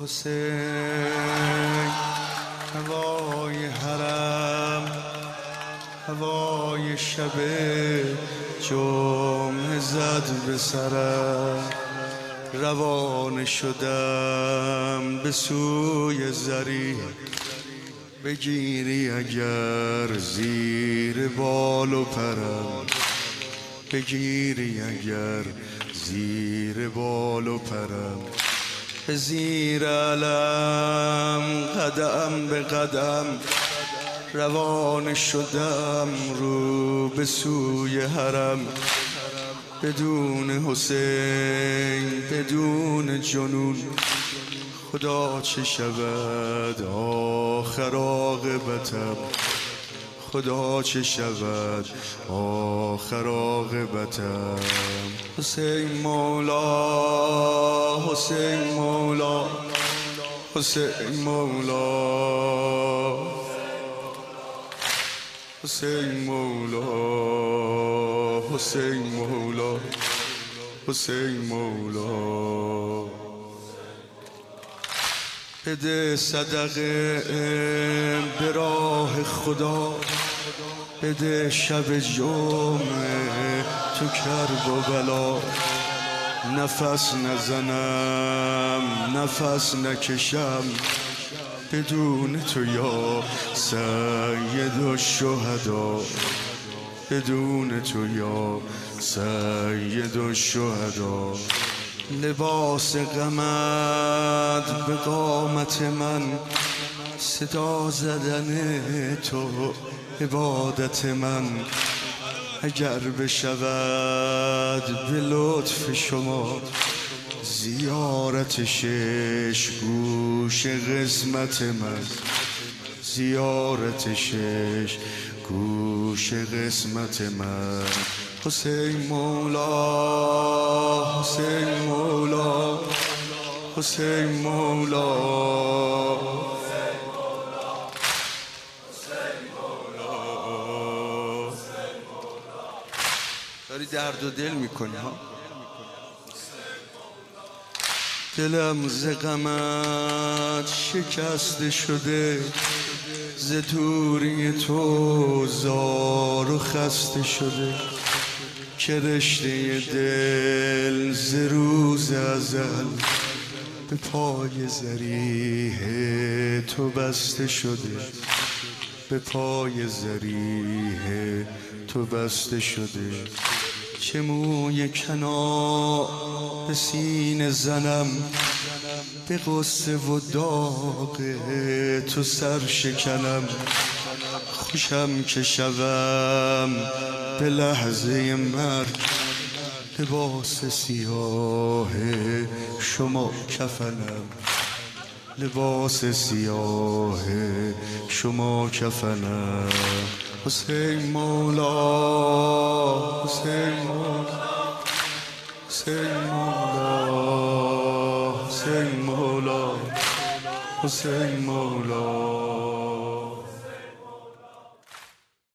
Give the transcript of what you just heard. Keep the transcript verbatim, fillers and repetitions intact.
حسین هوای حرم، هوای شب جمعه زد به سرم، روانه شدم به سوی زری، بگیری اگر زیر بال و پرم، بگیری اگر زیر بال و پرم. به زیر علم قدم به قدم روانه شدم رو به سوی حرم، بدون حسین بدون جنون خدا چه شود آخر عاقبتم، خدا چه شود آخر عاقبتم. حسین مولا حسین مولا حسین مولا حسین مولا حسین مولا حسین مولا. بده صدقه به راه خدا، بده شب جمعه تو کرب و بلا، نفس نزنم نفس نکشم بدون تو یا سید الشهدا، بدون تو یا سید الشهدا. لباس غمت به قامت من، صدا زدن تو عبادت من، اگر بشود به لطف شما زیارت شش گوش قسمت من، زیارت شش گوش قسمت من. حسین مولا حسین مولا حسین مولا داری درد و دل میکنی ها؟ دلم ز غمت شکسته شده، ز دوری تو زار و خسته شده، که رشته دل ز روز ازل به پای زریح تو بسته شده، به پای زریح تو بسته شده. چه موی کنا به سینه زنم، به غصه و داغ تو سر شکنم، خوشم که شوم به لحظه مرگ لباس سیاه شما کفنم، لباس سیاه شما کفنم. حسین مولا حسین مولا حسین مولا حسین مولا حسین مولا